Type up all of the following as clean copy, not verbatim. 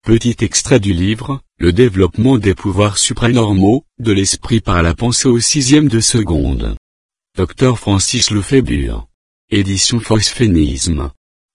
Petit extrait du livre, Le développement des pouvoirs supranormaux, de l'esprit par la pensée au 6e de seconde. Dr Francis Lefebvre. Édition Phosphénisme.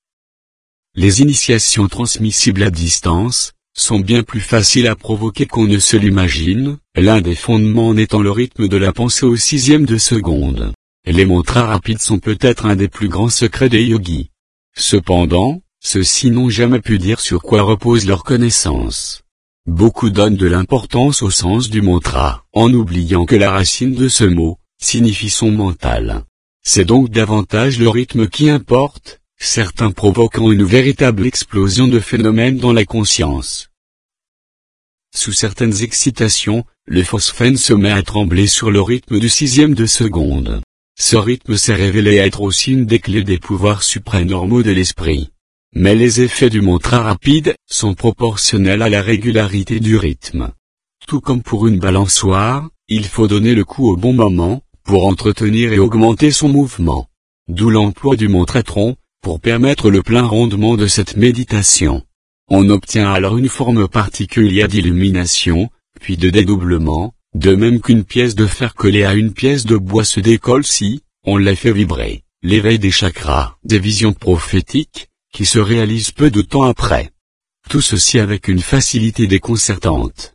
Les initiations transmissibles à distance sont bien plus faciles à provoquer qu'on ne se l'imagine, l'un des fondements en étant le rythme de la pensée au 6e de seconde. Les mantras rapides sont peut-être un des plus grands secrets des yogis. Cependant, ceux-ci n'ont jamais pu dire sur quoi repose leur connaissance. Beaucoup donnent de l'importance au sens du mantra, en oubliant que la racine de ce mot signifie son mental. C'est donc davantage le rythme qui importe, certains provoquant une véritable explosion de phénomènes dans la conscience. Sous certaines excitations, le phosphène se met à trembler sur le rythme du 6e de seconde. Ce rythme s'est révélé être aussi une des clés des pouvoirs supranormaux de l'esprit. Mais les effets du mantra rapide sont proportionnels à la régularité du rythme. Tout comme pour une balançoire, il faut donner le coup au bon moment, pour entretenir et augmenter son mouvement. D'où l'emploi du mantratron, pour permettre le plein rendement de cette méditation. On obtient alors une forme particulière d'illumination, puis de dédoublement, de même qu'une pièce de fer collée à une pièce de bois se décolle si on la fait vibrer. L'éveil des chakras, des visions prophétiques, qui se réalisent peu de temps après. Tout ceci avec une facilité déconcertante.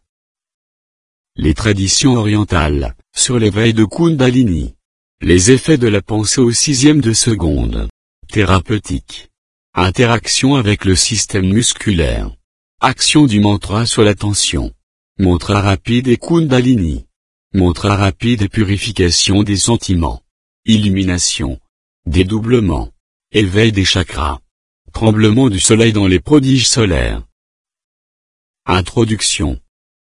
Les traditions orientales, sur l'éveil de Kundalini. Les effets de la pensée au 6e de seconde. Thérapeutique. Interaction avec le système musculaire. Action du mantra sur l'attention. Mantra rapide et Kundalini. Mantra rapide et purification des sentiments. Illumination. Dédoublement. Éveil des chakras. Tremblement du soleil dans les prodiges solaires. Introduction.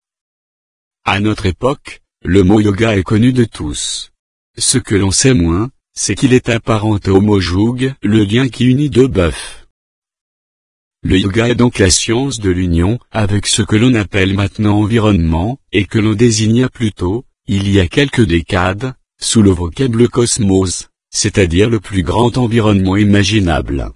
À notre époque, le mot yoga est connu de tous. Ce que l'on sait moins, c'est qu'il est apparenté au mot jug, le lien qui unit deux bœufs. Le yoga est donc la science de l'union avec ce que l'on appelle maintenant environnement, et que l'on désigna plus tôt, il y a quelques décades, sous le vocable cosmos, c'est-à-dire le plus grand environnement imaginable.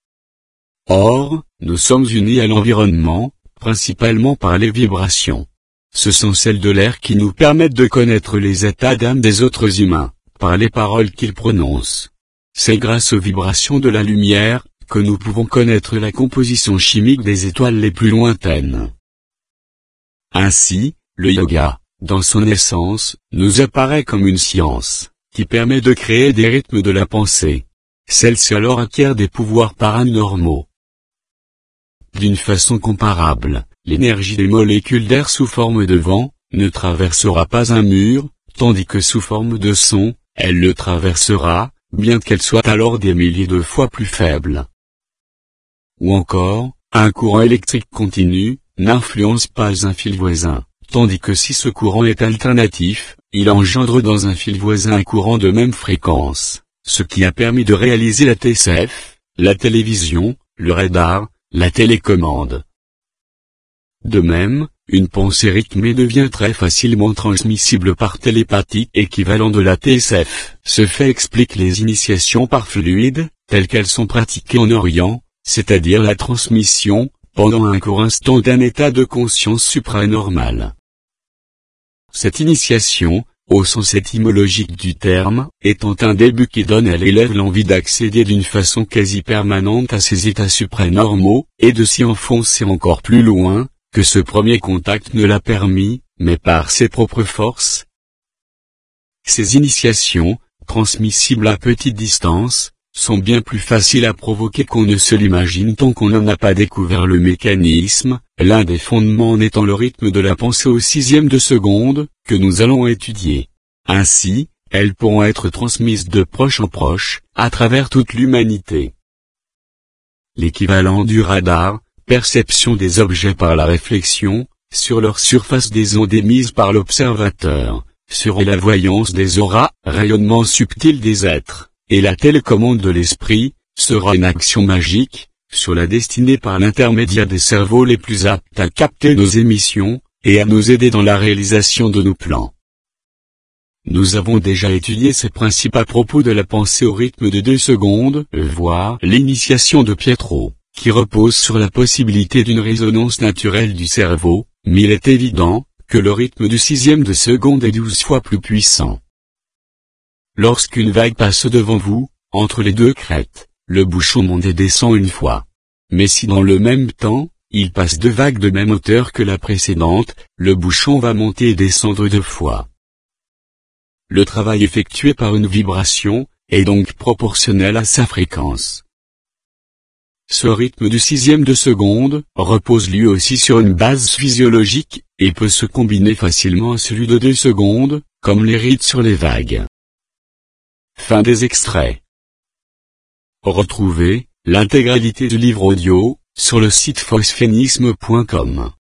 Or, nous sommes unis à l'environnement, principalement par les vibrations. Ce sont celles de l'air qui nous permettent de connaître les états d'âme des autres humains, par les paroles qu'ils prononcent. C'est grâce aux vibrations de la lumière, que nous pouvons connaître la composition chimique des étoiles les plus lointaines. Ainsi, le yoga, dans son essence, nous apparaît comme une science, qui permet de créer des rythmes de la pensée. Celle-ci alors acquiert des pouvoirs paranormaux. D'une façon comparable, l'énergie des molécules d'air sous forme de vent, ne traversera pas un mur, tandis que sous forme de son, elle le traversera, bien qu'elle soit alors des milliers de fois plus faible. Ou encore, un courant électrique continu, n'influence pas un fil voisin, tandis que si ce courant est alternatif, il engendre dans un fil voisin un courant de même fréquence, ce qui a permis de réaliser la TCF, la télévision, le radar, la télécommande. De même, une pensée rythmée devient très facilement transmissible par télépathie, équivalent de la TSF. Ce fait explique les initiations par fluide, telles qu'elles sont pratiquées en Orient, c'est-à-dire la transmission, pendant un court instant d'un état de conscience supranormal. Cette initiation, au sens étymologique du terme, étant un début qui donne à l'élève l'envie d'accéder d'une façon quasi permanente à ces états supranormaux, et de s'y enfoncer encore plus loin, que ce premier contact ne l'a permis, mais par ses propres forces. Ces initiations, transmissibles à petite distance, sont bien plus faciles à provoquer qu'on ne se l'imagine tant qu'on n'en a pas découvert le mécanisme, l'un des fondements en étant le rythme de la pensée au 6e de seconde, que nous allons étudier. Ainsi, elles pourront être transmises de proche en proche, à travers toute l'humanité. L'équivalent du radar, perception des objets par la réflexion, sur leur surface des ondes émises par l'observateur, sur la voyance des auras, rayonnement subtil des êtres, et la télécommande de l'esprit, sera une action magique, sur la destinée par l'intermédiaire des cerveaux les plus aptes à capter nos émissions, et à nous aider dans la réalisation de nos plans. Nous avons déjà étudié ces principes à propos de la pensée au rythme de 2 secondes, voir l'initiation de Pietro, qui repose sur la possibilité d'une résonance naturelle du cerveau, mais il est évident que le rythme du 6e de seconde est 12 fois plus puissant. Lorsqu'une vague passe devant vous, entre les deux crêtes, le bouchon monte et descend une fois. Mais si dans le même temps, il passe deux vagues de même hauteur que la précédente, le bouchon va monter et descendre deux fois. Le travail effectué par une vibration est donc proportionnel à sa fréquence. Ce rythme du 6e de seconde repose lui aussi sur une base physiologique, et peut se combiner facilement à celui de 2 secondes, comme les rythmes sur les vagues. Fin des extraits. Retrouvez l'intégralité du livre audio sur le site phosphénisme.com.